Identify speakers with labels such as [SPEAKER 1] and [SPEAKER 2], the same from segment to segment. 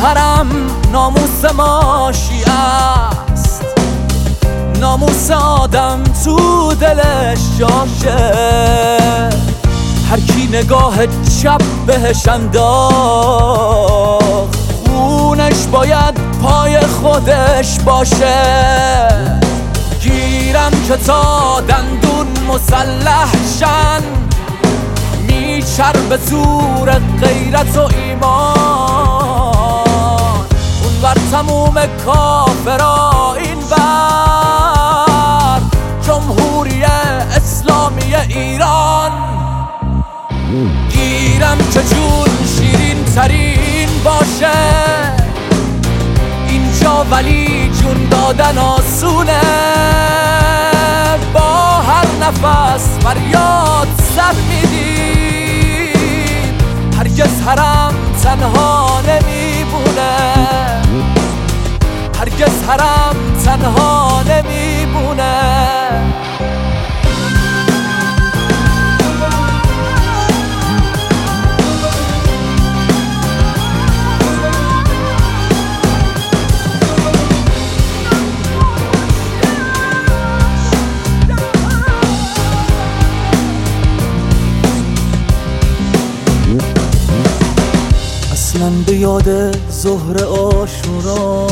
[SPEAKER 1] حرم ناموس ماشی است، ناموس آدم تو دلش جاشه. هر کی نگاه چپ بهش انداخت خونش باید پای خودش باشه. گیرم که تا دندون مسلح شن، میچربه زور غیرت و ایمان. اونور تموم کافرا، این بر جمهوری اسلامی ایران. گیرم که جون شیرین ترین باشه اینجا، ولی جون دادن آسونه. با هر نفس فریاد سر میدیم، هرگز حرم تنها نمیمونه، هرگز حرم تنها نمیمونه. من به یاد ظهر عاشورا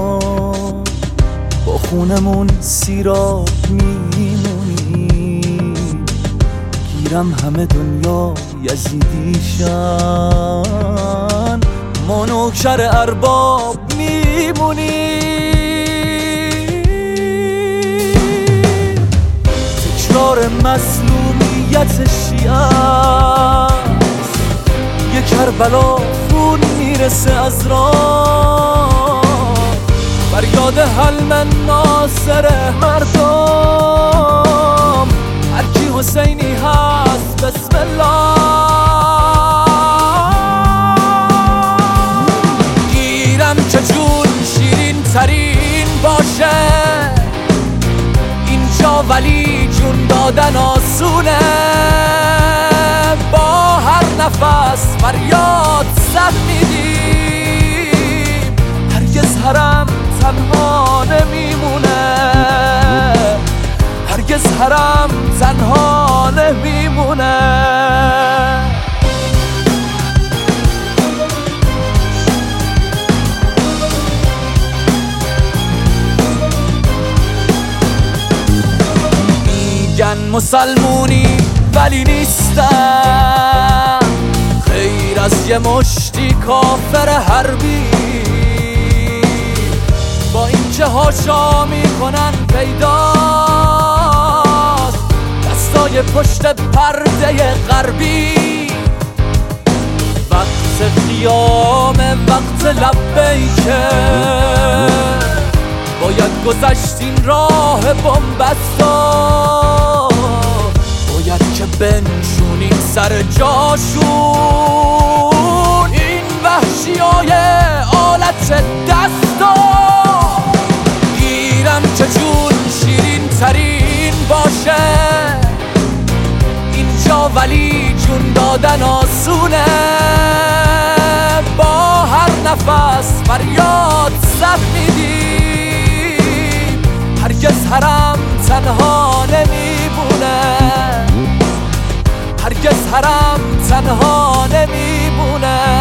[SPEAKER 1] با خونمون سیراب میمونی. گیرم همه دنیا یزیدیشن، ما نوکر ارباب میمونی. تکرار مظلومیت شیعه، یه کربلا خون میرسه از راه. فریاد حلم ناصر مردم، هرکی حسینی هست بسم الله. گیرم که جون شیرین ترین باشه اینجا، ولی جون دادن آسونه. با هر نفس فریاد سر میدیم، هرگز حرم تنها نمیمونه، هرگز حرم تنها نمیمونه. میگن مسلمونی ولی نیستن، خیر از یه مشتی کافر حربی. با اینکه هاشا میکنن پیداست دستای پشت پرده غربی. وقت قیامه، وقت لبیکه، باید گذشت این راه بنبستا. باید که بنشونیم سر جاشون این وحشیای آلت دستا. گیرم که جون شیرین ترین باشه اینجا، ولی جون دادن آسونه. با هر نفس فریاد سر میدیم، هرگز حرم تنها نمیمونه، هرگز حرم تنها نمیمونه.